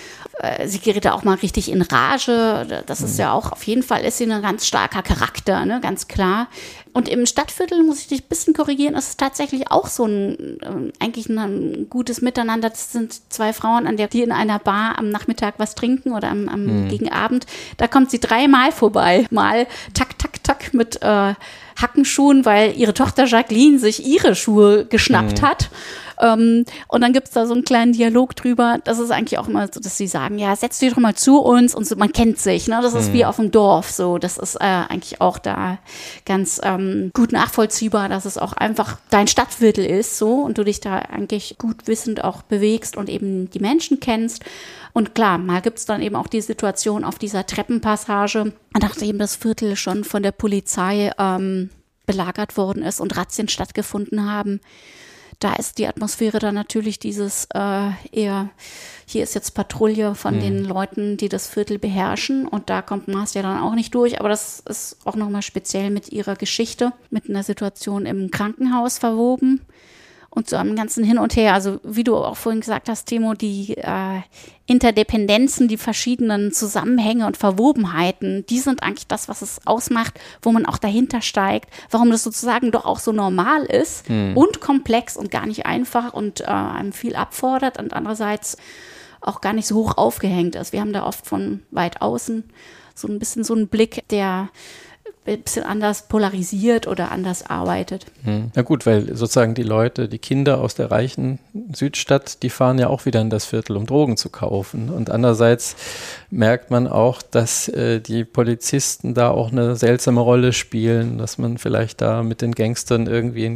Sie gerät da auch mal richtig in Rage. Das ist ja auch, auf jeden Fall ist sie ein ganz starker Charakter, ne? Ganz klar. Und im Stadtviertel, muss ich dich ein bisschen korrigieren, ist es tatsächlich auch so eigentlich ein gutes Miteinander. Das sind zwei Frauen, die in einer Bar am Nachmittag was trinken oder am gegen Abend. Da kommt sie 3-mal vorbei. Mal tak, tak, tak mit Hackenschuhen, weil ihre Tochter Jacqueline sich ihre Schuhe geschnappt hat. Und dann gibt es da so einen kleinen Dialog drüber. Das ist eigentlich auch immer so, dass sie sagen, ja, setz dich doch mal zu uns und so, man kennt sich. Ne? Das ist wie auf dem Dorf so. Das ist eigentlich auch da ganz gut nachvollziehbar, dass es auch einfach dein Stadtviertel ist so und du dich da eigentlich gut wissend auch bewegst und eben die Menschen kennst. Und klar, mal gibt es dann eben auch die Situation auf dieser Treppenpassage, nachdem das Viertel schon von der Polizei belagert worden ist und Razzien stattgefunden haben. Da ist die Atmosphäre dann natürlich dieses eher, hier ist jetzt Patrouille von den Leuten, die das Viertel beherrschen und da kommt Marcia dann auch nicht durch, aber das ist auch nochmal speziell mit ihrer Geschichte, mit einer Situation im Krankenhaus verwoben und so einem ganzen Hin und Her. Also wie du auch vorhin gesagt hast, Timo, die Interdependenzen, die verschiedenen Zusammenhänge und Verwobenheiten, die sind eigentlich das, was es ausmacht, wo man auch dahinter steigt, warum das sozusagen doch auch so normal ist und komplex und gar nicht einfach und einem viel abfordert und andererseits auch gar nicht so hoch aufgehängt ist. Wir haben da oft von weit außen so ein bisschen so einen Blick, der ein bisschen anders polarisiert oder anders arbeitet. Na gut, weil sozusagen die Kinder aus der reichen Südstadt, die fahren ja auch wieder in das Viertel, um Drogen zu kaufen. Und andererseits merkt man auch, dass die Polizisten da auch eine seltsame Rolle spielen, dass man vielleicht da mit den Gangstern irgendwie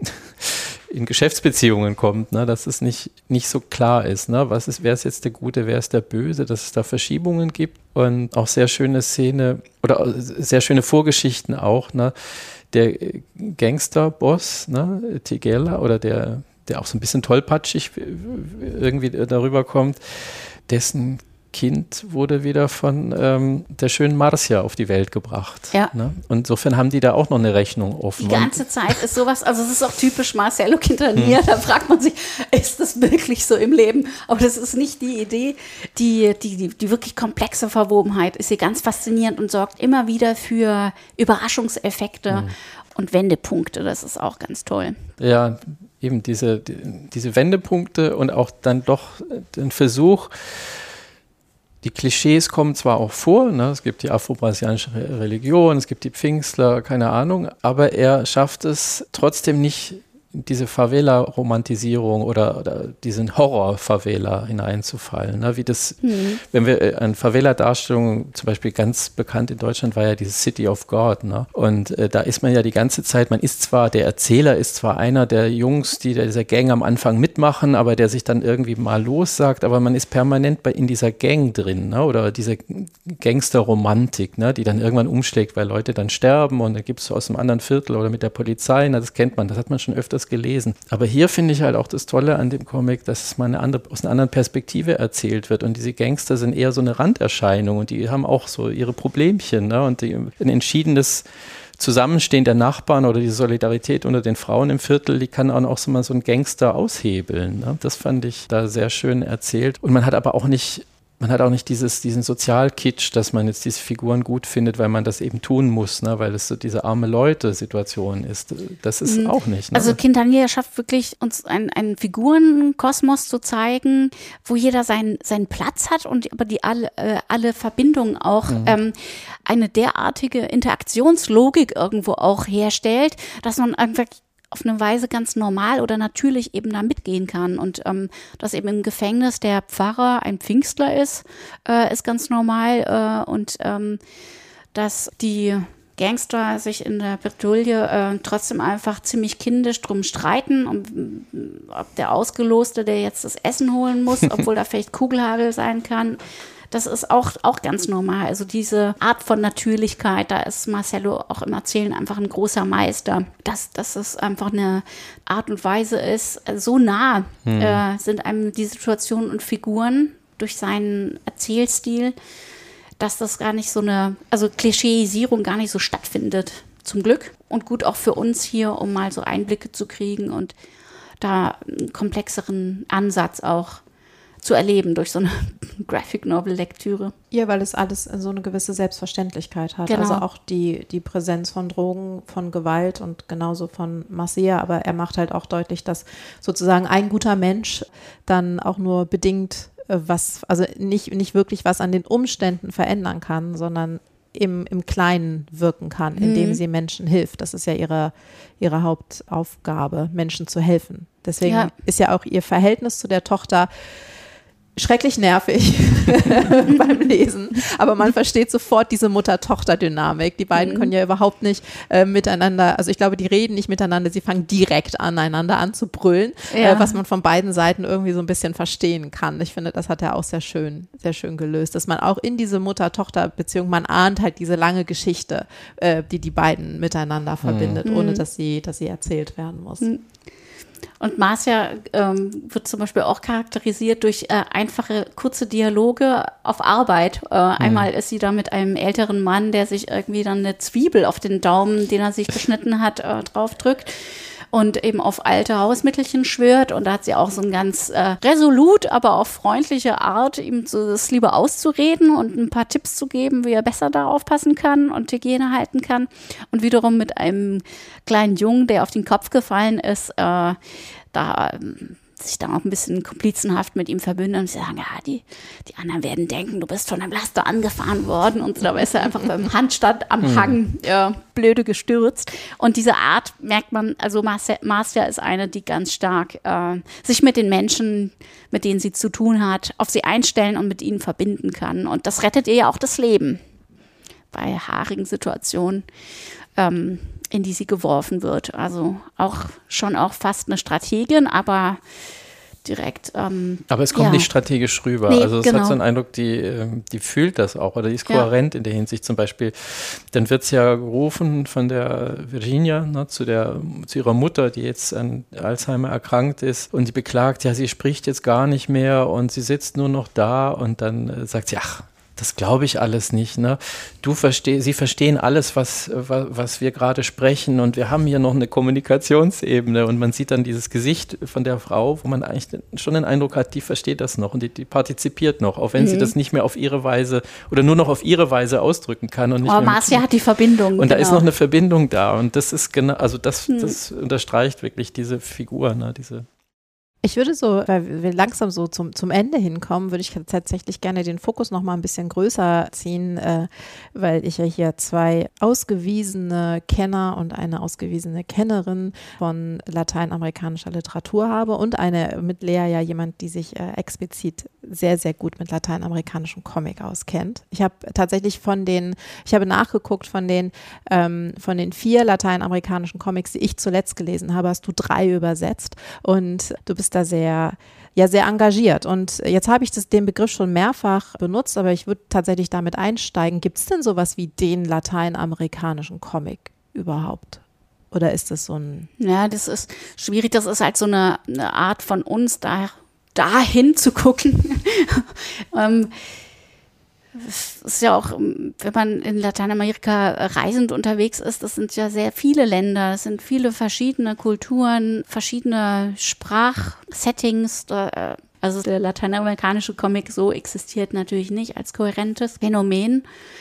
in Geschäftsbeziehungen kommt, ne? Dass es nicht so klar ist, ne? Wer ist jetzt der Gute, wer ist der Böse, dass es da Verschiebungen gibt und auch sehr schöne Szene oder sehr schöne Vorgeschichten auch, ne? Der Gangsterboss, ne? Tiguela oder der auch so ein bisschen tollpatschig irgendwie darüber kommt, dessen Kind wurde wieder von der schönen Marcia auf die Welt gebracht. Ja. Ne? Und insofern haben die da auch noch eine Rechnung offen. Die ganze Zeit ist sowas, also es ist auch typisch Marcello Quintanilla, da fragt man sich, ist das wirklich so im Leben? Aber das ist nicht die Idee. Die wirklich komplexe Verwobenheit ist hier ganz faszinierend und sorgt immer wieder für Überraschungseffekte und Wendepunkte. Das ist auch ganz toll. Ja, eben diese Wendepunkte und auch dann doch den Versuch, die Klischees kommen zwar auch vor, ne? Es gibt die afro-brasilianische Religion, es gibt die Pfingstler, keine Ahnung, aber er schafft es trotzdem nicht, diese Favela-Romantisierung oder diesen Horror-Favela hineinzufallen. Ne? Wie das, wenn wir an Favela-Darstellungen, zum Beispiel ganz bekannt in Deutschland war ja dieses City of God. Ne? Und da ist man ja die ganze Zeit, der Erzähler ist zwar einer der Jungs, die dieser Gang am Anfang mitmachen, aber der sich dann irgendwie mal lossagt, aber man ist permanent in dieser Gang drin, ne? Oder diese Gangster-Romantik, ne? Die dann irgendwann umschlägt, weil Leute dann sterben und dann gibt es aus einem anderen Viertel oder mit der Polizei, na, das kennt man, das hat man schon öfters gelesen. Aber hier finde ich halt auch das Tolle an dem Comic, dass es mal aus einer anderen Perspektive erzählt wird und diese Gangster sind eher so eine Randerscheinung und die haben auch so ihre Problemchen, ne? Und ein entschiedenes Zusammenstehen der Nachbarn oder die Solidarität unter den Frauen im Viertel, die kann auch so mal so ein Gangster aushebeln. Ne? Das fand ich da sehr schön erzählt. Und man hat aber auch nicht diesen Sozialkitsch, dass man jetzt diese Figuren gut findet, weil man das eben tun muss, ne? Weil es so diese arme Leute-Situation ist. Das ist auch nicht. Ne? Also Quintanilla schafft wirklich, uns einen Figurenkosmos zu zeigen, wo jeder seinen Platz hat und aber die alle Verbindungen auch eine derartige Interaktionslogik irgendwo auch herstellt, dass man einfach auf eine Weise ganz normal oder natürlich eben da mitgehen kann. Und dass eben im Gefängnis der Pfarrer ein Pfingstler ist ganz normal. Und dass die Gangster sich in der Bretouille trotzdem einfach ziemlich kindisch drum streiten, ob der Ausgeloste, der jetzt das Essen holen muss, obwohl da vielleicht Kugelhagel sein kann. Das ist auch ganz normal. Also diese Art von Natürlichkeit, da ist Marcello auch im Erzählen einfach ein großer Meister. Dass es einfach eine Art und Weise ist, so nah sind einem die Situationen und Figuren durch seinen Erzählstil, dass das gar nicht also Klischeisierung gar nicht so stattfindet, zum Glück. Und gut auch für uns hier, um mal so Einblicke zu kriegen und da einen komplexeren Ansatz auch zu erleben durch so eine Graphic-Novel-Lektüre. Ja, weil es alles so eine gewisse Selbstverständlichkeit hat. Genau. Also auch die Präsenz von Drogen, von Gewalt und genauso von Marcia. Aber er macht halt auch deutlich, dass sozusagen ein guter Mensch dann auch nur bedingt also nicht wirklich was an den Umständen verändern kann, sondern im Kleinen wirken kann, indem sie Menschen hilft. Das ist ja ihre Hauptaufgabe, Menschen zu helfen. Deswegen ist ja auch ihr Verhältnis zu der Tochter schrecklich nervig beim Lesen, aber man versteht sofort diese Mutter-Tochter-Dynamik. Die beiden können ja überhaupt nicht miteinander, also ich glaube, die reden nicht miteinander, sie fangen direkt an, einander anzubrüllen, was man von beiden Seiten irgendwie so ein bisschen verstehen kann. Ich finde, das hat er auch sehr schön gelöst, dass man auch in diese Mutter-Tochter-Beziehung, man ahnt halt diese lange Geschichte, die beiden miteinander verbindet, ohne dass sie erzählt werden muss. Und Marcia wird zum Beispiel auch charakterisiert durch einfache, kurze Dialoge auf Arbeit. Einmal ist sie da mit einem älteren Mann, der sich irgendwie dann eine Zwiebel auf den Daumen, den er sich geschnitten hat, draufdrückt und eben auf alte Hausmittelchen schwört. Und da hat sie auch so eine ganz resolut, aber auch freundliche Art, ihm so das lieber auszureden und ein paar Tipps zu geben, wie er besser da aufpassen kann und Hygiene halten kann. Und wiederum mit einem kleinen Jungen, der auf den Kopf gefallen ist, sich dann auch ein bisschen komplizenhaft mit ihm verbünden und sagen, ja, die anderen werden denken, du bist von einem Laster angefahren worden und so, da ist er einfach beim Handstand am Hang blöde gestürzt. Und diese Art merkt man, also Marcia ist eine, die ganz stark sich mit den Menschen, mit denen sie zu tun hat, auf sie einstellen und mit ihnen verbinden kann. Und das rettet ihr ja auch das Leben bei haarigen Situationen, in die sie geworfen wird. Also auch fast eine Strategin, aber direkt. Aber es kommt nicht strategisch rüber. Nee, also es hat so einen Eindruck, die fühlt das auch oder die ist kohärent in der Hinsicht. Zum Beispiel, dann wird es ja gerufen von der Virginia, ne, zu ihrer Mutter, die jetzt an Alzheimer erkrankt ist und die beklagt, ja, sie spricht jetzt gar nicht mehr und sie sitzt nur noch da und dann sagt sie, ach, das glaube ich alles nicht. Ne? Sie verstehen alles, was wir gerade sprechen und wir haben hier noch eine Kommunikationsebene und man sieht dann dieses Gesicht von der Frau, wo man eigentlich schon den Eindruck hat, die versteht das noch und die partizipiert noch, auch wenn sie das nicht mehr auf ihre Weise oder nur noch auf ihre Weise ausdrücken kann. Und nicht mehr Marcia hat die Verbindung. Und da ist noch eine Verbindung da und das ist genau, also das unterstreicht wirklich diese Figur, ne, diese. Ich würde so, weil wir langsam so zum Ende hinkommen, würde ich tatsächlich gerne den Fokus noch mal ein bisschen größer ziehen, weil ich ja hier 2 ausgewiesene Kenner und eine ausgewiesene Kennerin von lateinamerikanischer Literatur habe und mit Lea ja jemand, die sich explizit sehr, sehr gut mit lateinamerikanischem Comic auskennt. Ich habe tatsächlich nachgeguckt von den 4 lateinamerikanischen Comics, die ich zuletzt gelesen habe, hast du 3 übersetzt und du bist da sehr engagiert. Und jetzt habe ich den Begriff schon mehrfach benutzt, aber ich würde tatsächlich damit einsteigen. Gibt es denn sowas wie den lateinamerikanischen Comic überhaupt? Oder ist das so ein... Ja, das ist schwierig. Das ist halt so eine Art von uns, dahin zu gucken. Es ist ja auch, wenn man in Lateinamerika reisend unterwegs ist, das sind ja sehr viele Länder, es sind viele verschiedene Kulturen, verschiedene Sprachsettings. Also der lateinamerikanische Comic so existiert natürlich nicht als kohärentes Phänomen.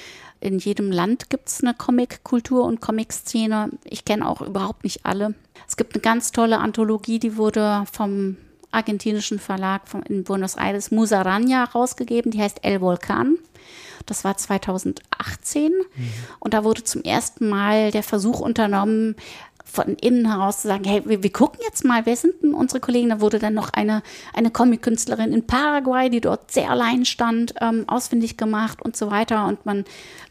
In jedem Land gibt es eine Comic-Kultur und Comic-Szene. Ich kenne auch überhaupt nicht alle. Es gibt eine ganz tolle Anthologie, die wurde vom argentinischen Verlag in Buenos Aires Musaraña rausgegeben, die heißt El Volcán. Das war 2018 und da wurde zum ersten Mal der Versuch unternommen, von innen heraus zu sagen, hey, wir gucken jetzt mal, wer sind denn unsere Kollegen? Da wurde dann noch eine Comic-Künstlerin in Paraguay, die dort sehr allein stand, ausfindig gemacht und so weiter. Und man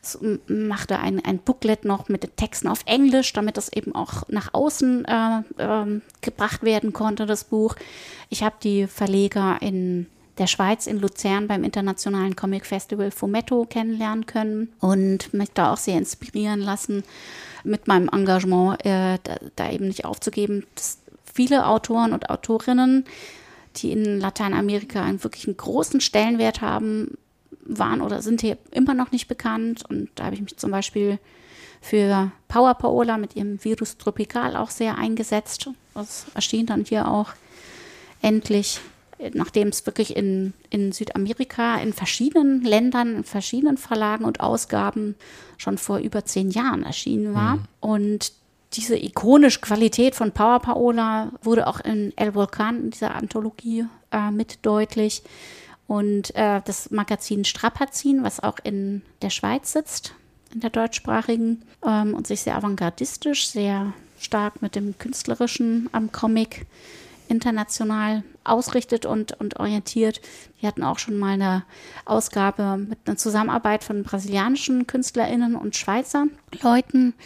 machte ein Booklet noch mit den Texten auf Englisch, damit das eben auch nach außen gebracht werden konnte, das Buch. Ich habe die Verleger in der Schweiz, in Luzern, beim internationalen Comic Festival Fumetto kennenlernen können und mich da auch sehr inspirieren lassen, mit meinem Engagement da eben nicht aufzugeben. Dass viele Autoren und Autorinnen, die in Lateinamerika einen wirklich einen großen Stellenwert haben, waren oder sind hier immer noch nicht bekannt. Und da habe ich mich zum Beispiel für Power Paola mit ihrem Virus Tropical auch sehr eingesetzt. Das erschien dann hier auch endlich, nachdem es wirklich in Südamerika, in verschiedenen Ländern, in verschiedenen Verlagen und Ausgaben schon vor über 10 Jahren erschienen war. Und diese ikonische Qualität von Power Paola wurde auch in El Volcán, in dieser Anthologie, mit deutlich. Und das Magazin Strapazin, was auch in der Schweiz sitzt, in der deutschsprachigen, und sich sehr avantgardistisch, sehr stark mit dem Künstlerischen am Comic international ausrichtet und orientiert. Die hatten auch schon mal eine Ausgabe mit einer Zusammenarbeit von brasilianischen KünstlerInnen und Schweizer Leuten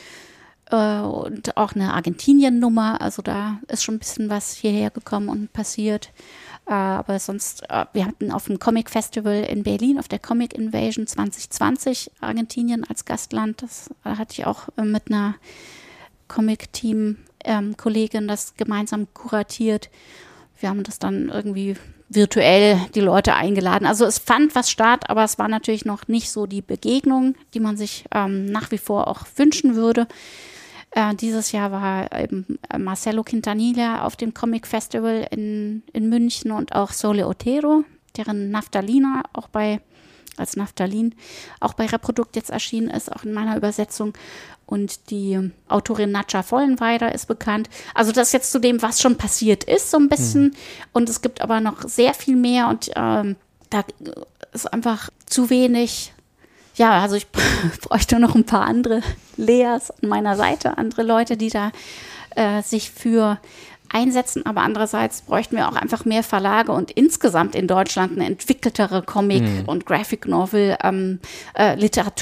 und auch eine Argentinien-Nummer. Also da ist schon ein bisschen was hierher gekommen und passiert. Aber sonst, wir hatten auf dem Comic Festival in Berlin, auf der Comic Invasion 2020 Argentinien als Gastland. Das hatte ich auch mit einer Comic-Team Kollegin das gemeinsam kuratiert. Wir haben das dann irgendwie virtuell die Leute eingeladen. Also es fand was statt, aber es war natürlich noch nicht so die Begegnung, die man sich nach wie vor auch wünschen würde. Dieses Jahr war eben Marcelo Quintanilla auf dem Comic Festival in München und auch Sole Otero, deren Naftalina als Naftalin auch bei Reprodukt jetzt erschienen ist, auch in meiner Übersetzung. Und die Autorin Nadja Vollenweider ist bekannt. Also das jetzt zu dem, was schon passiert ist, so ein bisschen. Und es gibt aber noch sehr viel mehr. Und da ist einfach zu wenig. Ja, also ich bräuchte noch ein paar andere Leas an meiner Seite, andere Leute, die da sich für einsetzen, aber andererseits bräuchten wir auch einfach mehr Verlage und insgesamt in Deutschland eine entwickeltere Comic- und Graphic-Novel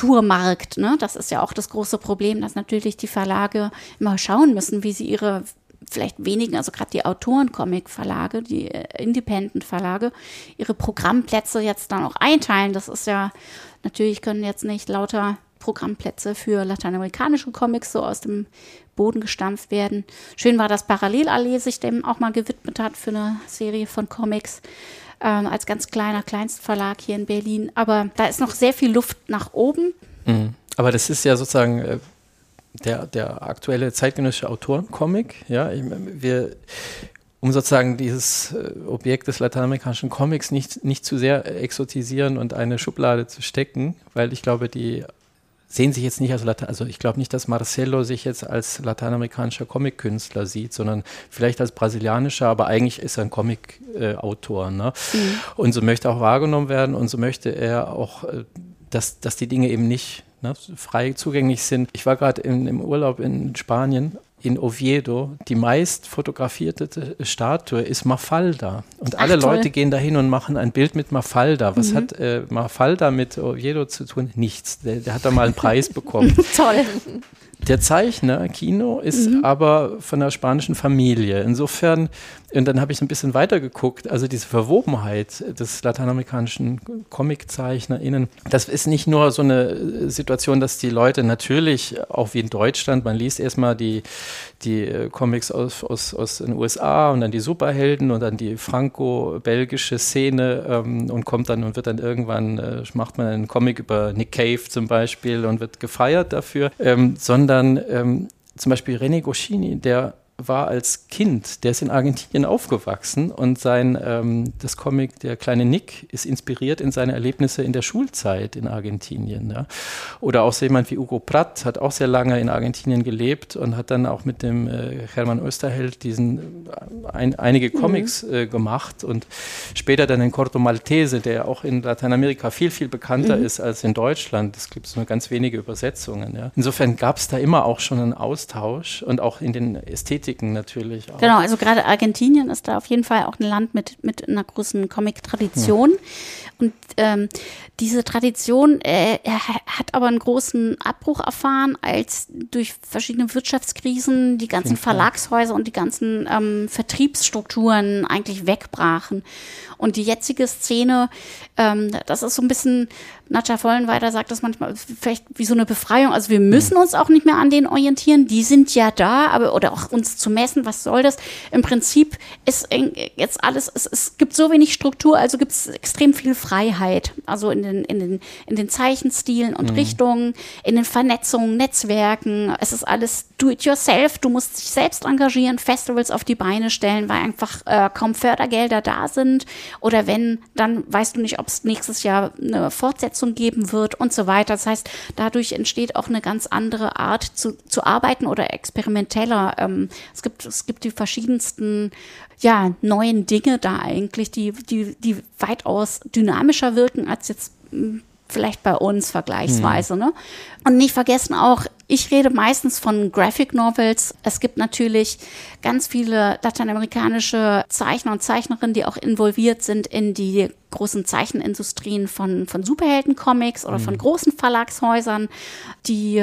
Literaturmarkt. Ne? Das ist ja auch das große Problem, dass natürlich die Verlage immer schauen müssen, wie sie ihre vielleicht wenigen, also gerade die Autoren-Comic-Verlage, die Independent-Verlage, ihre Programmplätze jetzt dann auch einteilen. Das ist ja, natürlich können jetzt nicht lauter Programmplätze für lateinamerikanische Comics so aus dem Boden gestampft werden. Schön war, dass Parallelallee sich dem auch mal gewidmet hat für eine Serie von Comics, als ganz Kleinstverlag hier in Berlin. Aber da ist noch sehr viel Luft nach oben. Aber das ist ja sozusagen der aktuelle zeitgenössische Autorencomic. Ja, um sozusagen dieses Objekt des lateinamerikanischen Comics nicht zu sehr exotisieren und eine Schublade zu stecken, weil ich glaube, die sehen sich jetzt nicht also ich glaube nicht, dass Marcelo sich jetzt als lateinamerikanischer Comic-Künstler sieht, sondern vielleicht als brasilianischer, aber eigentlich ist er ein Comic-Autor. Ne? Und so möchte er auch wahrgenommen werden und so möchte er auch, dass die Dinge eben nicht frei zugänglich sind. Ich war gerade im Urlaub in Spanien, in Oviedo. Die meist fotografierte Statue ist Mafalda. Und alle Leute gehen dahin und machen ein Bild mit Mafalda. Was hat Mafalda mit Oviedo zu tun? Nichts. Der hat da mal einen Preis bekommen. Toll. Der Zeichner, Kino, ist aber von einer spanischen Familie. Insofern, und dann habe ich ein bisschen weiter geguckt, also diese Verwobenheit des lateinamerikanischen ComiczeichnerInnen, das ist nicht nur so eine Situation, dass die Leute natürlich, auch wie in Deutschland, man liest erstmal die Comics aus den USA und dann die Superhelden und dann die franco-belgische Szene und kommt dann und wird dann irgendwann, macht man einen Comic über Nick Cave zum Beispiel und wird gefeiert dafür, sondern zum Beispiel René Goscinny, der war als Kind, der ist in Argentinien aufgewachsen und das Comic Der kleine Nick ist inspiriert in seine Erlebnisse in der Schulzeit in Argentinien. Ja. Oder auch so jemand wie Hugo Pratt hat auch sehr lange in Argentinien gelebt und hat dann auch mit dem Hermann Oesterheld einige Comics gemacht und später dann den Corto Maltese, der auch in Lateinamerika viel, viel bekannter ist als in Deutschland. Es gibt nur ganz wenige Übersetzungen. Ja. Insofern gab es da immer auch schon einen Austausch und auch in den Ästhetiken natürlich auch. Genau, also gerade Argentinien ist da auf jeden Fall auch ein Land mit einer großen Comic-Tradition. Und diese Tradition hat aber einen großen Abbruch erfahren, als durch verschiedene Wirtschaftskrisen die ganzen Verlagshäuser und die ganzen Vertriebsstrukturen eigentlich wegbrachen. Und die jetzige Szene, das ist so ein bisschen, Nadja Vollenweider sagt das manchmal, vielleicht wie so eine Befreiung. Also wir müssen uns auch nicht mehr an denen orientieren, die sind ja da, oder auch uns zu messen, was soll das? Im Prinzip ist jetzt alles, es gibt so wenig Struktur, also gibt es extrem viel Freiheit. Also in den Zeichenstilen und Richtungen, in den Vernetzungen, Netzwerken. Es ist alles do-it-yourself. Du musst dich selbst engagieren, Festivals auf die Beine stellen, weil einfach kaum Fördergelder da sind. Oder wenn, dann weißt du nicht, ob es nächstes Jahr eine Fortsetzung geben wird und so weiter. Das heißt, dadurch entsteht auch eine ganz andere Art zu arbeiten oder experimenteller. Es gibt die verschiedensten neuen Dinge da eigentlich, die weitaus dynamischer wirken als jetzt vielleicht bei uns vergleichsweise. Ne? Und nicht vergessen auch, ich rede meistens von Graphic Novels. Es gibt natürlich ganz viele lateinamerikanische Zeichner und Zeichnerinnen, die auch involviert sind in die großen Zeichenindustrien von Superhelden-Comics oder von großen Verlagshäusern, die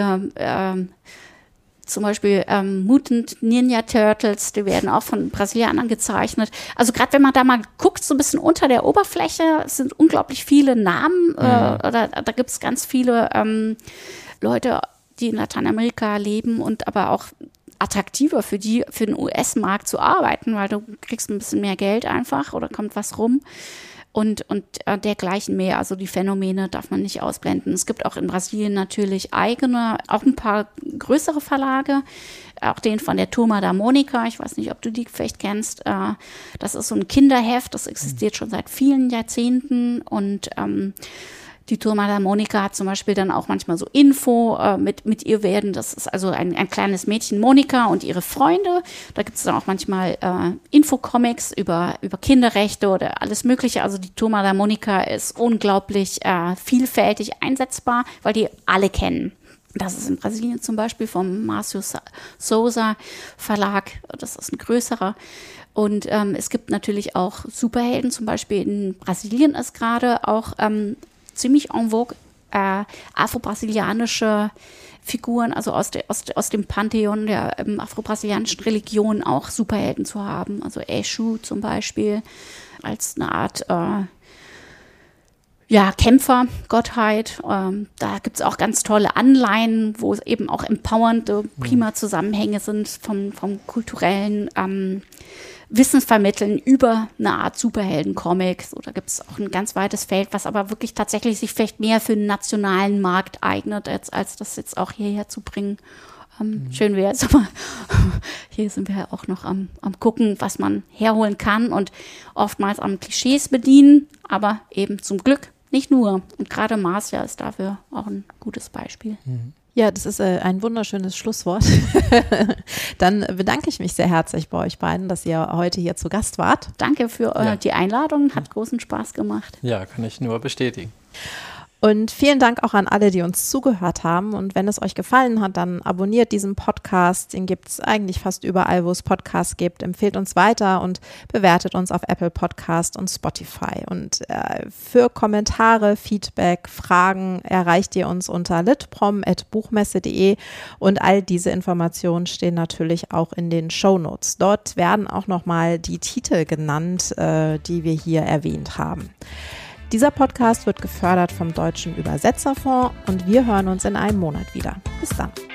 zum Beispiel Mutant Ninja Turtles, die werden auch von Brasilianern gezeichnet. Also gerade wenn man da mal guckt, so ein bisschen unter der Oberfläche, es sind unglaublich viele Namen, da gibt es ganz viele Leute, die in Lateinamerika leben und aber auch attraktiver für den US-Markt zu arbeiten, weil du kriegst ein bisschen mehr Geld einfach oder kommt was rum. Und dergleichen mehr. Also die Phänomene darf man nicht ausblenden. Es gibt auch in Brasilien natürlich auch ein paar größere Verlage, auch den von der Turma da Mônica. Ich weiß nicht, ob du die vielleicht kennst. Das ist so ein Kinderheft, das existiert schon seit vielen Jahrzehnten und die Turma da Mônica hat zum Beispiel dann auch manchmal so Info mit ihr werden. Das ist also ein kleines Mädchen, Monika und ihre Freunde. Da gibt es dann auch manchmal Infocomics über Kinderrechte oder alles Mögliche. Also die Turma da Mônica ist unglaublich vielfältig einsetzbar, weil die alle kennen. Das ist in Brasilien zum Beispiel vom Márcio Souza Verlag. Das ist ein größerer. Und es gibt natürlich auch Superhelden. Zum Beispiel in Brasilien ist gerade auch ziemlich en vogue afro-brasilianische Figuren, also aus dem Pantheon der afro-brasilianischen Religion auch Superhelden zu haben. Also Exu zum Beispiel als eine Art Kämpfergottheit. Da gibt es auch ganz tolle Anleihen, wo es eben auch empowernde, prima Zusammenhänge sind vom kulturellen Wissensvermitteln über eine Art Superhelden-Comics. Oder gibt es auch ein ganz weites Feld, was aber wirklich tatsächlich sich vielleicht mehr für den nationalen Markt eignet, als das jetzt auch hierher zu bringen. Schön wäre es, aber hier sind wir ja auch noch am gucken, was man herholen kann und oftmals am Klischees bedienen, aber eben zum Glück nicht nur. Und gerade Marcia ist dafür auch ein gutes Beispiel. Ja, das ist ein wunderschönes Schlusswort. Dann bedanke ich mich sehr herzlich bei euch beiden, dass ihr heute hier zu Gast wart. Danke für die Einladung, hat großen Spaß gemacht. Ja, kann ich nur bestätigen. Und vielen Dank auch an alle, die uns zugehört haben. Und wenn es euch gefallen hat, dann abonniert diesen Podcast. Den gibt es eigentlich fast überall, wo es Podcasts gibt. Empfehlt uns weiter und bewertet uns auf Apple Podcast und Spotify. Und für Kommentare, Feedback, Fragen erreicht ihr uns unter litprom@buchmesse.de. Und all diese Informationen stehen natürlich auch in den Shownotes. Dort werden auch nochmal die Titel genannt, die wir hier erwähnt haben. Dieser Podcast wird gefördert vom Deutschen Übersetzerfonds und wir hören uns in einem Monat wieder. Bis dann.